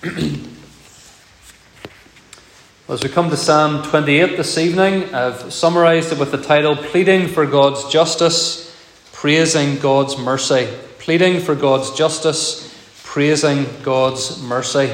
As we come to Psalm 28 this evening, I've summarised it with the title, Pleading for God's Justice, Praising God's Mercy. Pleading for God's Justice, Praising God's Mercy.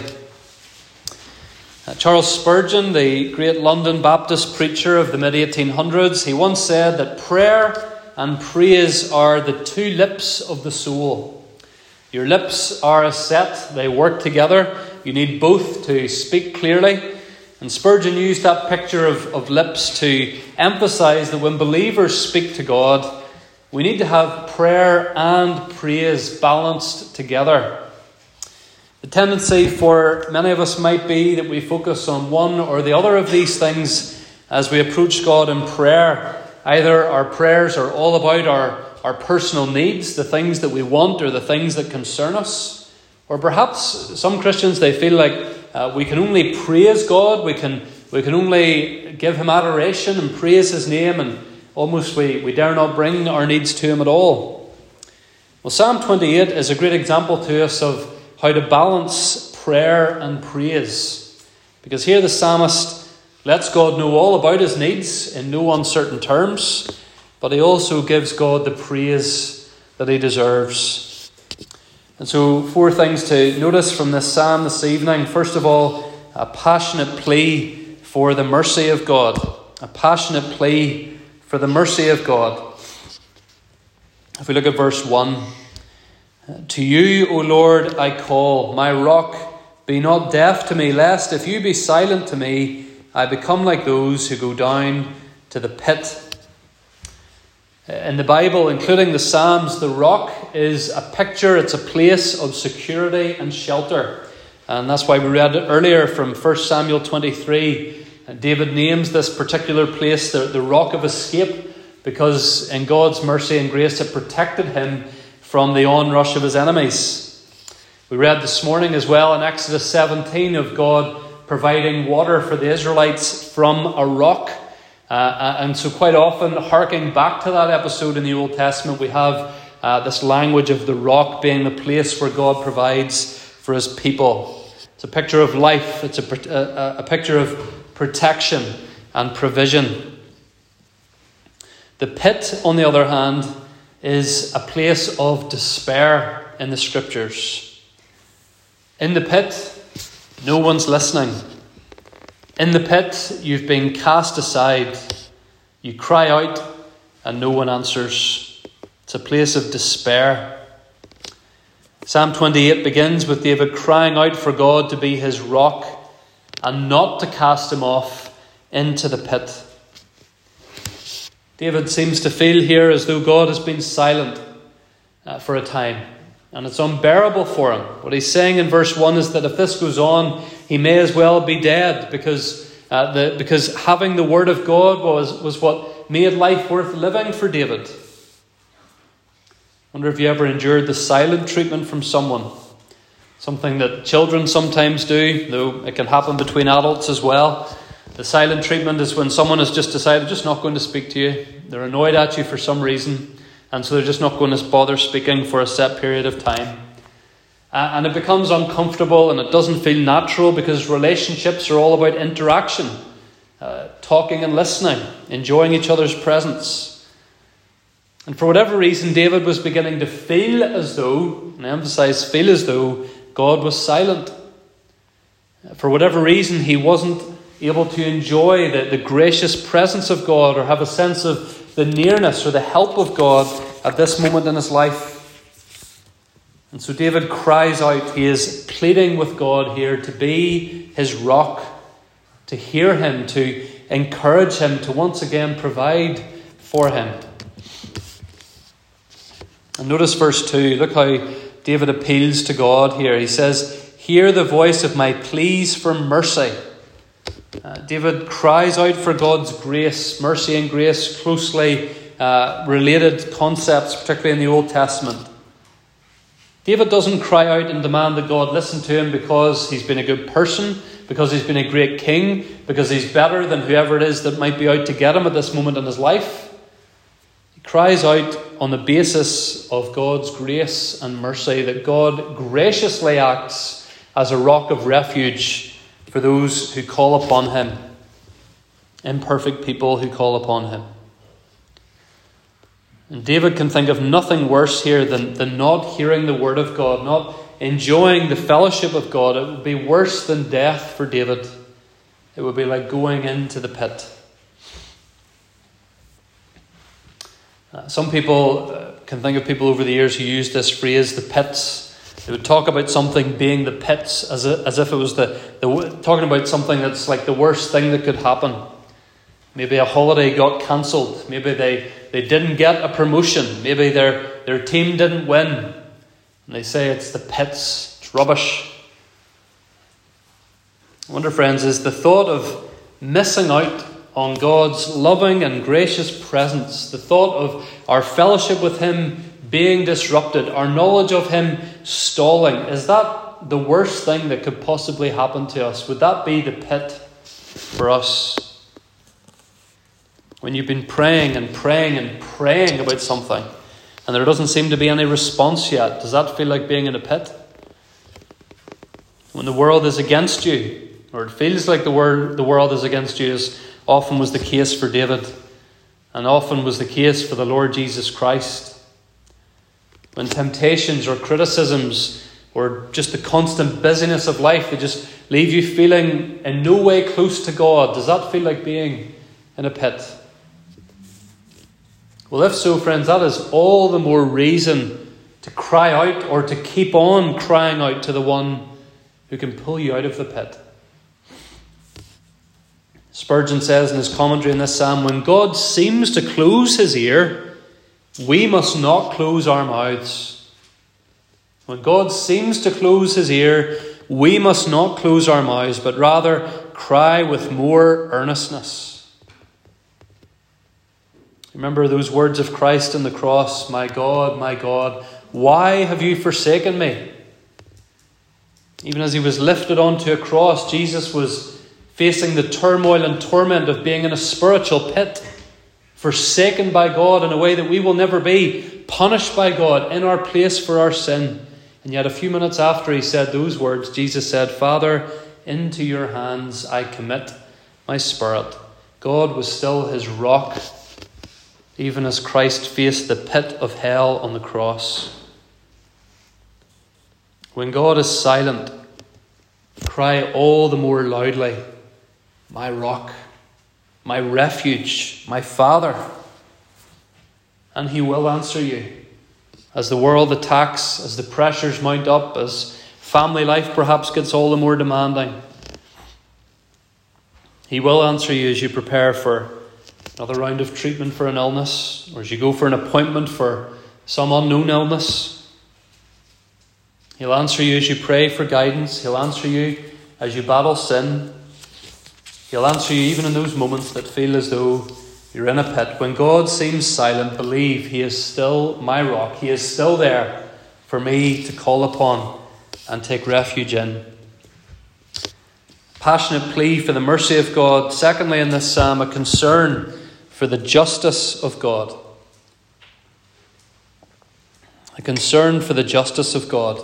Charles Spurgeon, the great London Baptist preacher of the mid-1800s, he once said that prayer and praise are the two lips of the soul. Your lips are a set, they work together. You need both to speak clearly. And Spurgeon used that picture of lips to emphasise that when believers speak to God, we need to have prayer and praise balanced together. The tendency for many of us might be that we focus on one or the other of these things as we approach God in prayer. Either our prayers are all about our personal needs, the things that we want or the things that concern us. Or perhaps some Christians, they feel like we can only praise God, we can only give Him adoration and praise His name, and almost we dare not bring our needs to Him at all. Well, Psalm 28 is a great example to us of how to balance prayer and praise. Because here the psalmist lets God know all about his needs in no uncertain terms, but he also gives God the praise that he deserves. And so 4 things to notice from this psalm this evening. First of all, a passionate plea for the mercy of God. A passionate plea for the mercy of God. If we look at verse 1. To you, O Lord, I call, my rock, be not deaf to me, lest if you be silent to me, I become like those who go down to the pit. In the Bible, including the Psalms, the rock is a picture, it's a place of security and shelter. And that's why we read earlier from 1 Samuel 23. David names this particular place the rock of escape, because in God's mercy and grace it protected him from the onrush of his enemies. We read this morning as well in Exodus 17 of God providing water for the Israelites from a rock. And so quite often, harking back to that episode in the Old Testament, we have this language of the rock being the place where God provides for his people. It's a picture of life. It's a picture of protection and provision. The pit, on the other hand, is a place of despair in the Scriptures. In the pit, no one's listening. In the pit, you've been cast aside. You cry out and no one answers. It's a place of despair. Psalm 28 begins with David crying out for God to be his rock and not to cast him off into the pit. David seems to feel here as though God has been silent for a time. And it's unbearable for him. What he's saying in verse 1 is that if this goes on, he may as well be dead, because having the word of God was what made life worth living for David. I wonder if you ever endured the silent treatment from someone. Something that children sometimes do, though it can happen between adults as well. The silent treatment is when someone has just decided just not going to speak to you. They're annoyed at you for some reason, and so they're just not going to bother speaking for a set period of time. And it becomes uncomfortable and it doesn't feel natural, because relationships are all about interaction, talking and listening, enjoying each other's presence. And for whatever reason, David was beginning to feel as though, and I emphasize feel as though, God was silent. For whatever reason, he wasn't able to enjoy the gracious presence of God or have a sense of the nearness or the help of God at this moment in his life. And so David cries out. He is pleading with God here to be his rock, to hear him, to encourage him, to once again provide for him. And notice verse 2. Look how David appeals to God here. He says, hear the voice of my pleas for mercy. David cries out for God's grace. Mercy and grace, closely related concepts, particularly in the Old Testament. David doesn't cry out and demand that God listen to him because he's been a good person, because he's been a great king, because he's better than whoever it is that might be out to get him at this moment in his life. He cries out on the basis of God's grace and mercy, that God graciously acts as a rock of refuge for those who call upon him. Imperfect people who call upon him. And David can think of nothing worse here than not hearing the word of God, not enjoying the fellowship of God. It would be worse than death for David. It would be like going into the pit. Some people can think of people over the years who use this phrase, the pits. They would talk about something being the pits as if it was talking about something that's like the worst thing that could happen. Maybe a holiday got cancelled. Maybe they didn't get a promotion. Maybe their team didn't win. And they say it's the pits. It's rubbish. I wonder, friends, is the thought of missing out on God's loving and gracious presence, the thought of our fellowship with him being disrupted, our knowledge of him stalling, is that the worst thing that could possibly happen to us? Would that be the pit for us? When you've been praying and praying and praying about something and there doesn't seem to be any response yet, does that feel like being in a pit? When the world is against you, or it feels like the world is against you, as often was the case for David, and often was the case for the Lord Jesus Christ. When temptations or criticisms or just the constant busyness of life, they just leave you feeling in no way close to God, does that feel like being in a pit? Well, if so, friends, that is all the more reason to cry out, or to keep on crying out to the one who can pull you out of the pit. Spurgeon says in his commentary on this psalm, when God seems to close his ear, we must not close our mouths. When God seems to close his ear, we must not close our mouths, but rather cry with more earnestness. Remember those words of Christ on the cross, my God, why have you forsaken me? Even as he was lifted onto a cross, Jesus was facing the turmoil and torment of being in a spiritual pit, forsaken by God in a way that we will never be, punished by God in our place for our sin. And yet a few minutes after he said those words, Jesus said, Father, into your hands I commit my spirit. God was still his rock, even as Christ faced the pit of hell on the cross. When God is silent, cry all the more loudly, my rock, my refuge, my Father. And he will answer you. As the world attacks, as the pressures mount up, as family life perhaps gets all the more demanding, he will answer you as you prepare for another round of treatment for an illness, or as you go for an appointment for some unknown illness. He'll answer you as you pray for guidance. He'll answer you as you battle sin. He'll answer you even in those moments that feel as though you're in a pit. When God seems silent, believe he is still my rock. He is still there for me to call upon and take refuge in. Passionate plea for the mercy of God. Secondly, in this psalm, a concern for the justice of God. A concern for the justice of God.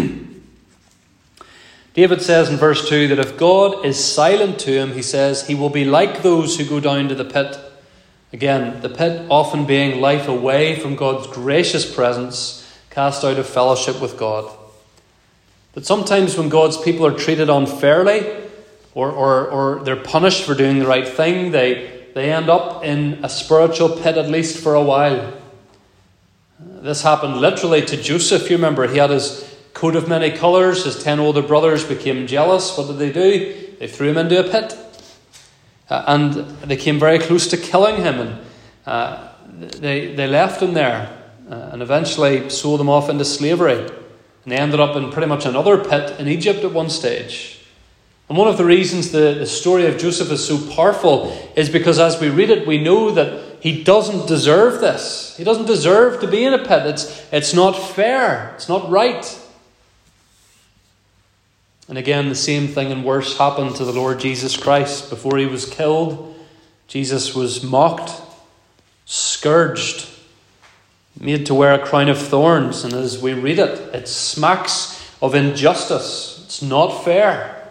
David says in verse 2 that if God is silent to him, he says, he will be like those who go down to the pit. Again, the pit often being life away from God's gracious presence, cast out of fellowship with God. But sometimes when God's people are treated unfairly, or they're punished for doing the right thing, they end up in a spiritual pit, at least for a while. This happened literally to Joseph. You remember, he had his coat of many colours. His 10 older brothers became jealous. What did they do? They threw him into a pit. And they came very close to killing him. And they left him there and eventually sold him off into slavery. And they ended up in pretty much another pit in Egypt at one stage. And one of the reasons the story of Joseph is so powerful is because as we read it, we know that he doesn't deserve this. He doesn't deserve to be in a pit. It's not fair. It's not right. And again, the same thing and worse happened to the Lord Jesus Christ. Before he was killed, Jesus was mocked, scourged, made to wear a crown of thorns. And as we read it, it smacks of injustice. It It's not fair.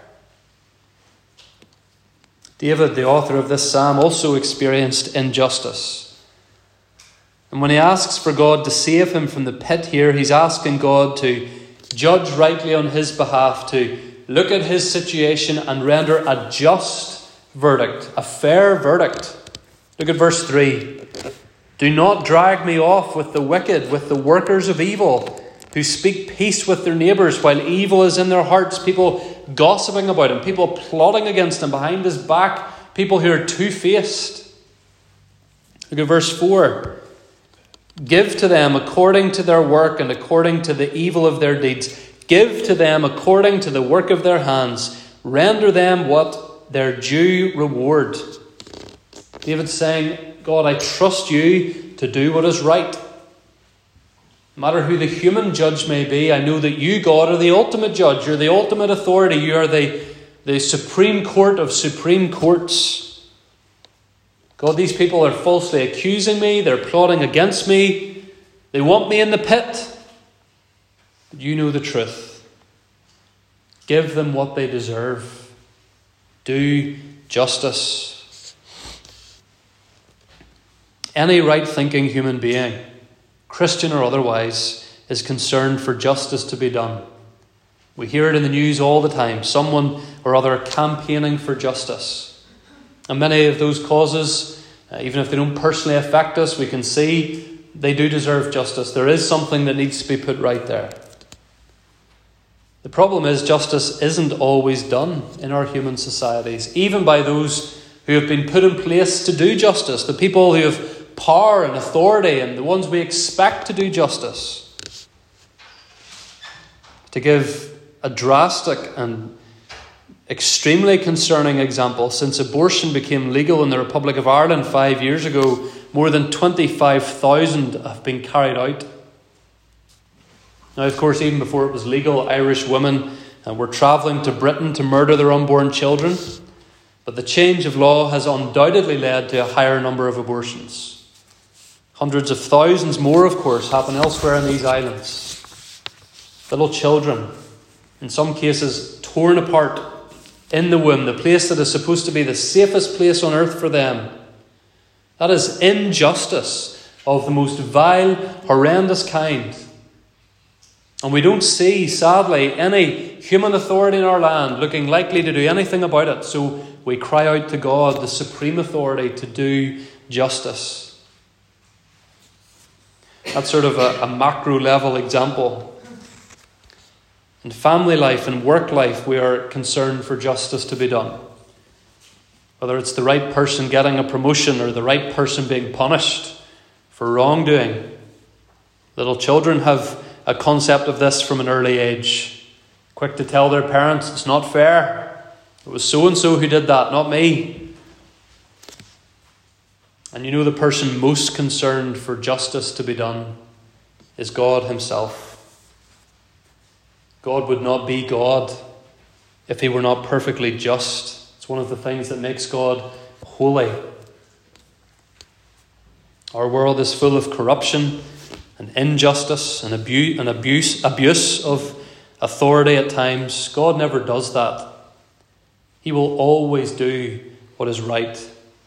David, the author of this psalm, also experienced injustice. And when he asks for God to save him from the pit here, he's asking God to judge rightly on his behalf, to look at his situation and render a just verdict, a fair verdict. Look at verse 3. Do not drag me off with the wicked, with the workers of evil, who speak peace with their neighbours while evil is in their hearts. People gossiping about him, people plotting against him behind his back, people who are two-faced. Look at verse 4. Give to them according to their work and according to the evil of their deeds. Give to them according to the work of their hands. Render them what their due reward. David's saying, God, I trust you to do what is right. No matter who the human judge may be, I know that you, God, are the ultimate judge. You're the ultimate authority. You are the supreme court of supreme courts. God, these people are falsely accusing me. They're plotting against me. They want me in the pit. But you know the truth. Give them what they deserve. Do justice. Any right-thinking human being, Christian or otherwise, is concerned for justice to be done. We hear it in the news all the time. Someone or other campaigning for justice. And many of those causes, even if they don't personally affect us, we can see they do deserve justice. There is something that needs to be put right there. The problem is justice isn't always done in our human societies, even by those who have been put in place to do justice, the people who have power and authority and the ones we expect to do justice. To give a drastic and extremely concerning example, since abortion became legal in the Republic of Ireland 5 years ago, more than 25,000 have been carried out. Now, of course, even before it was legal, Irish women were travelling to Britain to murder their unborn children. But the change of law has undoubtedly led to a higher number of abortions. Hundreds of thousands more, of course, happen elsewhere in these islands. Little children, in some cases torn apart in the womb, the place that is supposed to be the safest place on earth for them. That is injustice of the most vile, horrendous kind. And we don't see, sadly, any human authority in our land looking likely to do anything about it. So we cry out to God, the supreme authority, to do justice. That's sort of a macro level example. In family life and work life, we are concerned for justice to be done. Whether it's the right person getting a promotion or the right person being punished for wrongdoing. Little children have a concept of this from an early age. Quick to tell their parents, it's not fair. It was so-and-so who did that, not me. And you know the person most concerned for justice to be done is God himself. God would not be God if he were not perfectly just. It's one of the things that makes God holy. Our world is full of corruption and injustice and abuse of authority at times. God never does that. He will always do what is right.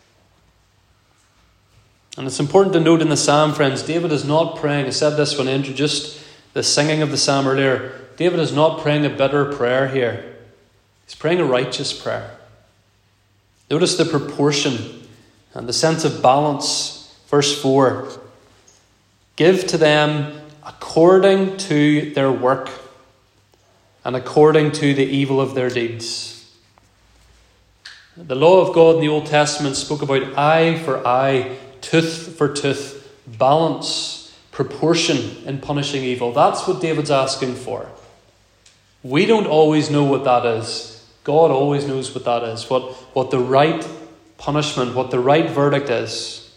And it's important to note in the psalm, friends, David is not praying. I said this when I introduced the singing of the psalm earlier. David is not praying a bitter prayer here. He's praying a righteous prayer. Notice the proportion and the sense of balance. Verse 4. Give to them according to their work and according to the evil of their deeds. The law of God in the Old Testament spoke about eye for eye, tooth for tooth, balance, proportion in punishing evil. That's what David's asking for. We don't always know what that is. God always knows what that is, what the right punishment, what the right verdict is.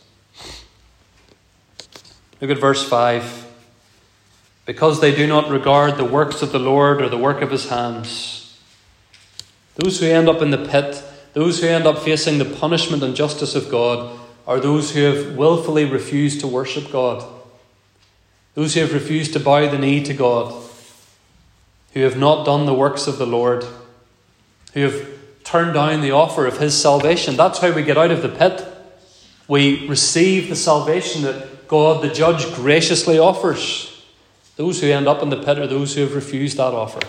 Look at verse 5. Because they do not regard the works of the Lord or the work of his hands. Those who end up in the pit, those who end up facing the punishment and justice of God, are those who have willfully refused to worship God. Those who have refused to bow the knee to God. who have not done the works of the Lord, who have turned down the offer of his salvation. That's how we get out of the pit. We receive the salvation that God the judge graciously offers. Those who end up in the pit are those who have refused that offer.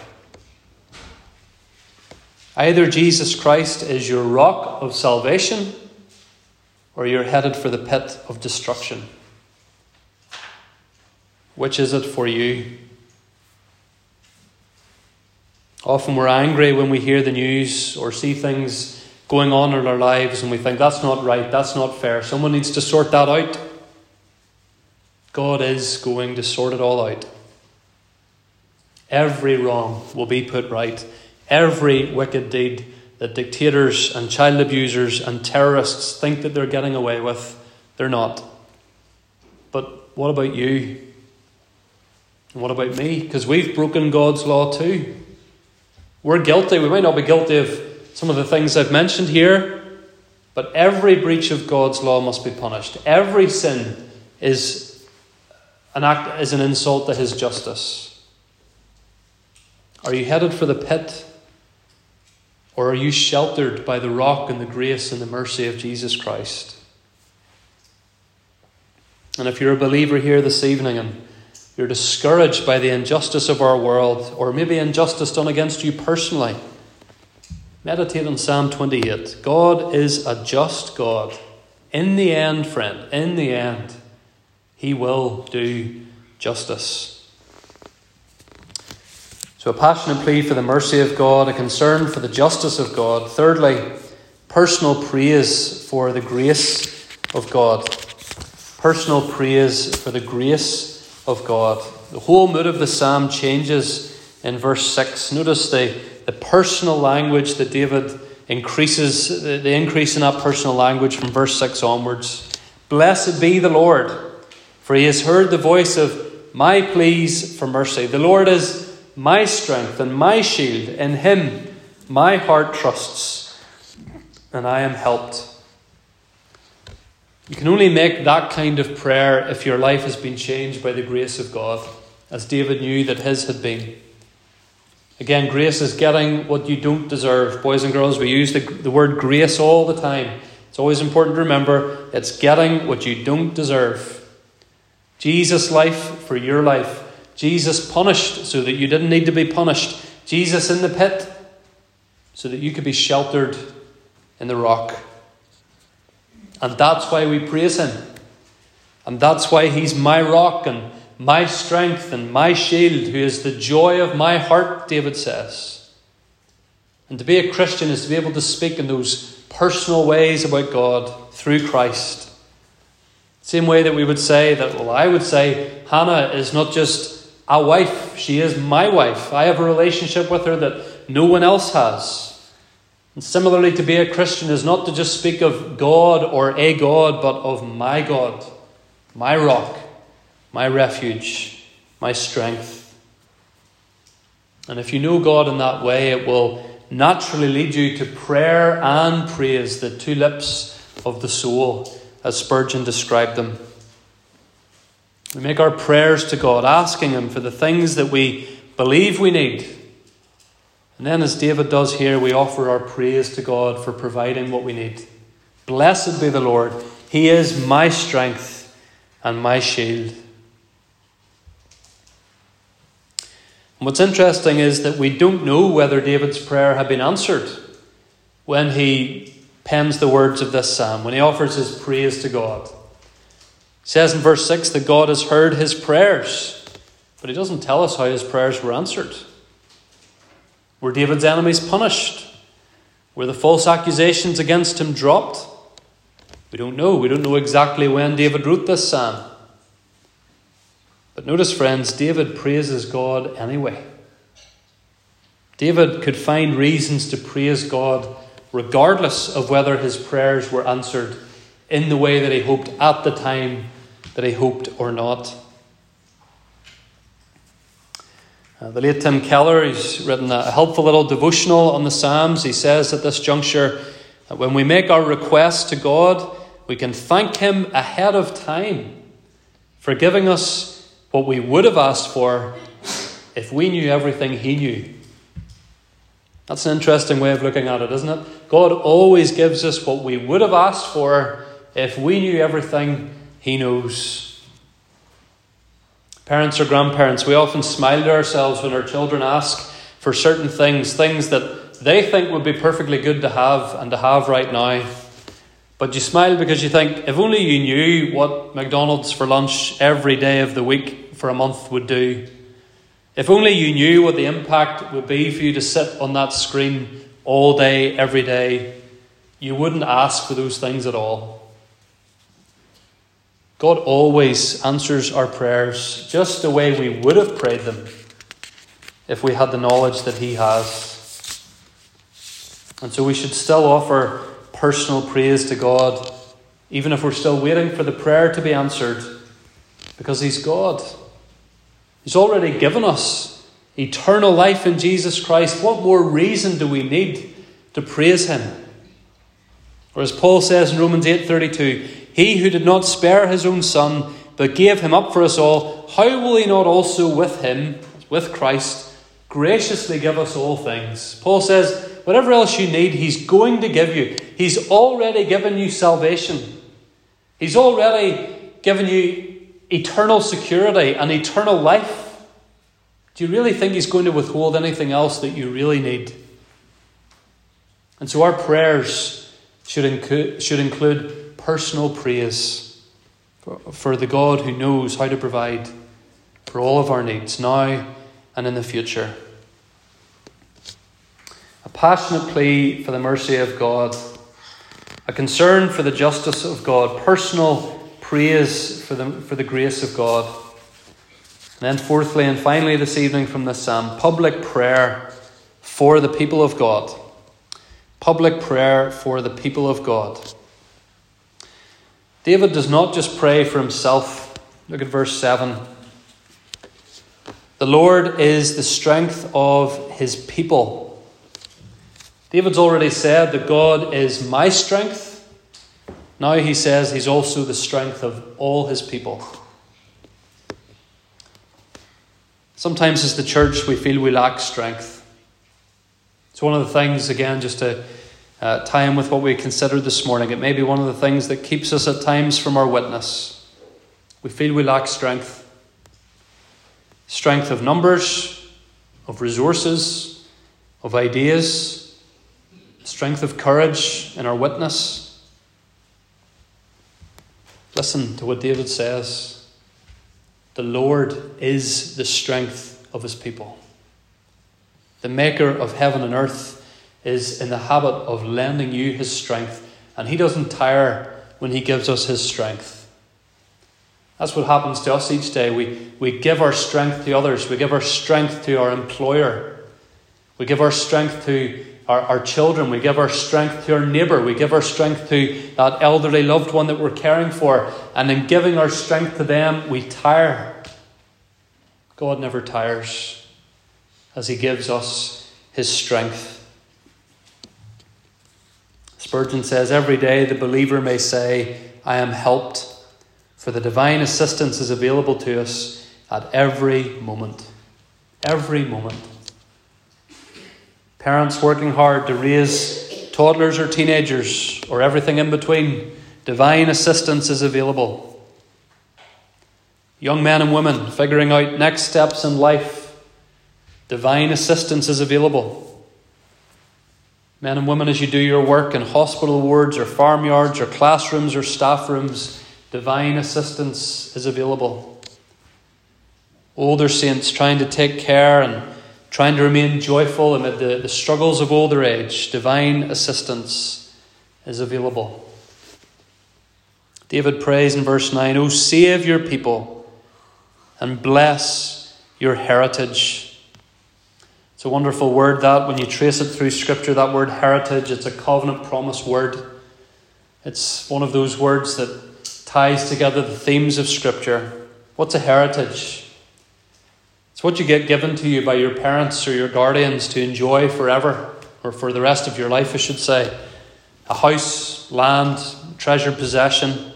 Either Jesus Christ is your rock of salvation, or you're headed for the pit of destruction. Which is it for you? Often we're angry when we hear the news or see things going on in our lives and we think, that's not right, that's not fair. Someone needs to sort that out. God is going to sort it all out. Every wrong will be put right. Every wicked deed that dictators and child abusers and terrorists think that they're getting away with, they're not. But what about you? And what about me? Because we've broken God's law too. We're guilty. We might not be guilty of some of the things I've mentioned here, but every breach of God's law must be punished. Every sin is an insult to his justice. Are you headed for the pit? Or are you sheltered by the rock and the grace and the mercy of Jesus Christ? And if you're a believer here this evening and you're discouraged by the injustice of our world, or maybe injustice done against you personally, meditate on Psalm 28. God is a just God. In the end, friend, in the end, he will do justice. So a passionate plea for the mercy of God, a concern for the justice of God. Thirdly, personal praise for the grace of God. Personal praise for the grace of God. The whole mood of the psalm changes in verse 6. Notice the personal language that David increases, the increase in that personal language from verse 6 onwards. Blessed be the Lord, for he has heard the voice of my pleas for mercy. The Lord is my strength and my shield. In him my heart trusts, and I am helped. You can only make that kind of prayer if your life has been changed by the grace of God, as David knew that his had been. Again, grace is getting what you don't deserve. Boys and girls, we use the word grace all the time. It's always important to remember it's getting what you don't deserve. Jesus' life for your life. Jesus punished so that you didn't need to be punished. Jesus in the pit so that you could be sheltered in the rock. And that's why we praise him. And that's why he's my rock and my strength and my shield, who is the joy of my heart, David says. And to be a Christian is to be able to speak in those personal ways about God through Christ. Same way that we would say that, well, I would say Hannah is not just a wife, she is my wife. I have a relationship with her that no one else has. And similarly, to be a Christian is not to just speak of God or a God, but of my God, my rock, my refuge, my strength. And if you know God in that way, it will naturally lead you to prayer and praise, the two lips of the soul, as Spurgeon described them. We make our prayers to God, asking him for the things that we believe we need. And then, as David does here, we offer our praise to God for providing what we need. Blessed be the Lord. He is my strength and my shield. And what's interesting is that we don't know whether David's prayer had been answered when he pens the words of this psalm, when he offers his praise to God. It says in verse 6 that God has heard his prayers, but he doesn't tell us how his prayers were answered. Were David's enemies punished? Were the false accusations against him dropped? We don't know. We don't know exactly when David wrote this psalm. But notice, friends, David praises God anyway. David could find reasons to praise God regardless of whether his prayers were answered in the way that he hoped at the time that he hoped or not. The late Tim Keller, he's written a helpful little devotional on the Psalms. He says at this juncture that when we make our request to God, we can thank him ahead of time for giving us what we would have asked for if we knew everything he knew. That's an interesting way of looking at it, isn't it? God always gives us what we would have asked for if we knew everything he knows. Parents or grandparents, we often smile to ourselves when our children ask for certain things that they think would be perfectly good to have right now. But you smile because you think, if only you knew what McDonald's for lunch every day of the week for a month would do. If only you knew what the impact would be for you to sit on that screen all day, every day, you wouldn't ask for those things at all. God always answers our prayers just the way we would have prayed them if we had the knowledge that he has. And so we should still offer personal praise to God, even if we're still waiting for the prayer to be answered, because he's God. He's already given us eternal life in Jesus Christ. What more reason do we need to praise him? Or as Paul says in Romans 8:32, he who did not spare his own son, but gave him up for us all, how will he not also with him, with Christ, graciously give us all things? Paul says, whatever else you need, he's going to give you. He's already given you salvation. He's already given you eternal security and eternal life. Do you really think he's going to withhold anything else that you really need? And so our prayers should include personal praise for the God who knows how to provide for all of our needs now and in the future. A passionate plea for the mercy of God, a concern for the justice of God, personal praise for the grace of God. And then fourthly and finally this evening from this psalm, public prayer for the people of God. Public prayer for the people of God. David does not just pray for himself. Look at verse 7. The Lord is the strength of his people. David's already said that God is my strength. Now he says he's also the strength of all his people. Sometimes as the church we feel we lack strength. It's one of the things, again, just to tie in with what we considered this morning, it may be one of the things that keeps us at times from our witness. We feel we lack strength. Strength of numbers, of resources, of ideas, strength of courage in our witness. Listen to what David says. The Lord is the strength of his people. The maker of heaven and earth is in the habit of lending you his strength, and he doesn't tire when he gives us his strength. That's what happens to us each day. We give our strength to others. We give our strength to our employer. We give our strength to our children. We give our strength to our neighbour. We give our strength to that elderly loved one that we're caring for. And in giving our strength to them, we tire. God never tires as he gives us his strength. Spurgeon says, every day the believer may say, I am helped, for the divine assistance is available to us at every moment. Every moment. Parents working hard to raise toddlers or teenagers or everything in between, divine assistance is available. Young men and women figuring out next steps in life, divine assistance is available. Men and women, as you do your work in hospital wards or farmyards or classrooms or staff rooms, divine assistance is available. Older saints trying to take care and trying to remain joyful amid the struggles of older age, divine assistance is available. David prays in verse 9, O save your people and bless your heritage. It's a wonderful word that, when you trace it through Scripture, that word heritage, it's a covenant promise word. It's one of those words that ties together the themes of Scripture. What's a heritage? It's what you get given to you by your parents or your guardians to enjoy forever, or for the rest of your life, I should say. A house, land, treasured possession.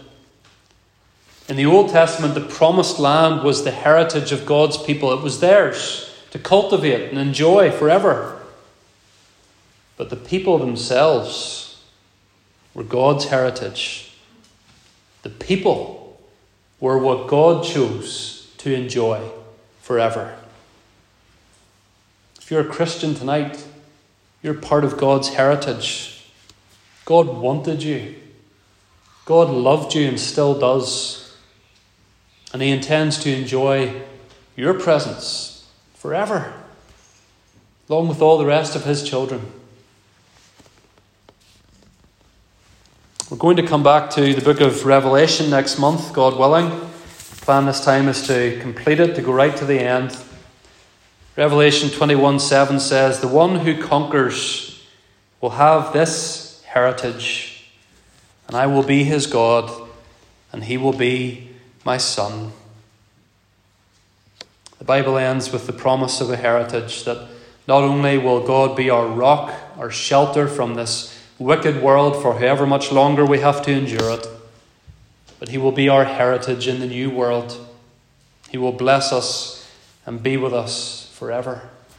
In the Old Testament, the promised land was the heritage of God's people. It was theirs to cultivate and enjoy forever. But the people themselves were God's heritage. The people were what God chose to enjoy forever. If you're a Christian tonight, you're part of God's heritage. God wanted you. God loved you and still does. And He intends to enjoy your presence forever, along with all the rest of His children. We're going to come back to the book of Revelation next month, God willing. The plan this time is to complete it, to go right to the end. Revelation 21:7 says, "The one who conquers will have this heritage, and I will be his God, and he will be my son." The Bible ends with the promise of a heritage that not only will God be our rock, our shelter from this wicked world for however much longer we have to endure it, but He will be our heritage in the new world. He will bless us and be with us forever.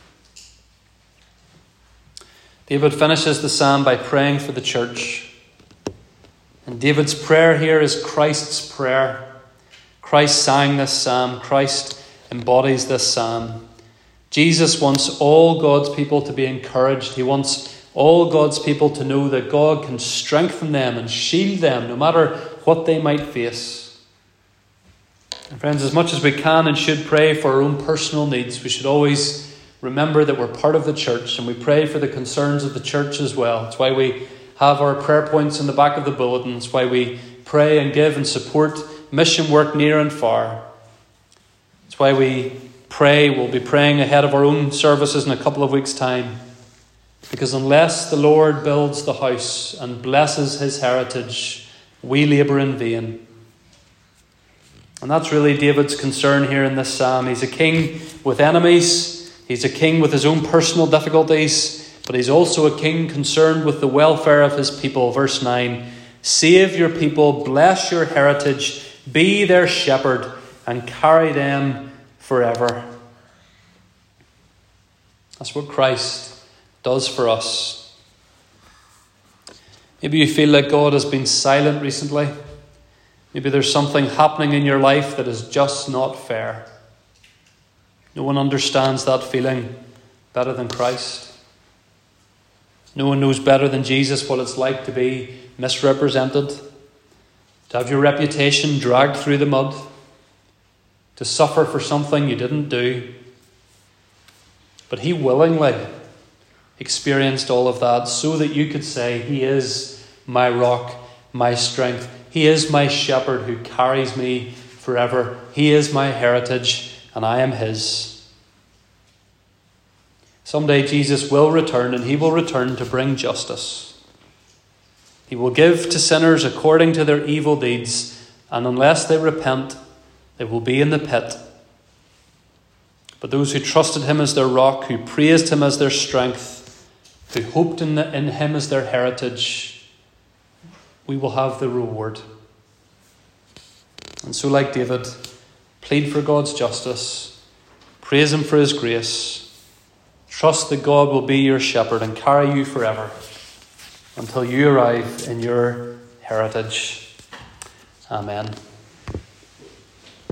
David finishes the psalm by praying for the church. And David's prayer here is Christ's prayer. Christ sang this psalm. Christ embodies this psalm. Jesus wants all God's people to be encouraged. He wants all God's people to know that God can strengthen them and shield them no matter what they might face. And friends, as much as we can and should pray for our own personal needs, we should always remember that we're part of the church and we pray for the concerns of the church as well. That's why we have our prayer points in the back of the bulletin. It's why we pray and give and support mission work near and far. It's why we pray. We'll be praying ahead of our own services in a couple of weeks' time. Because unless the Lord builds the house and blesses His heritage, we labour in vain. And that's really David's concern here in this psalm. He's a king with enemies. He's a king with his own personal difficulties. But he's also a king concerned with the welfare of his people. Verse 9, "Save your people, bless your heritage, be their shepherd, and carry them forever." That's what Christ does for us. Maybe you feel like God has been silent recently. Maybe there's something happening in your life that is just not fair. No one understands that feeling better than Christ. No one knows better than Jesus what it's like to be misrepresented, to have your reputation dragged through the mud, to suffer for something you didn't do. But He willingly experienced all of that so that you could say, He is my rock, my strength. He is my shepherd who carries me forever. He is my heritage and I am His. Someday Jesus will return, and He will return to bring justice. He will give to sinners according to their evil deeds, and unless they repent, they will be in the pit. But those who trusted Him as their rock, who praised Him as their strength, who hoped in Him as their heritage, we will have the reward. And so, like David, plead for God's justice, praise Him for His grace, trust that God will be your shepherd and carry you forever until you arrive in your heritage. Amen.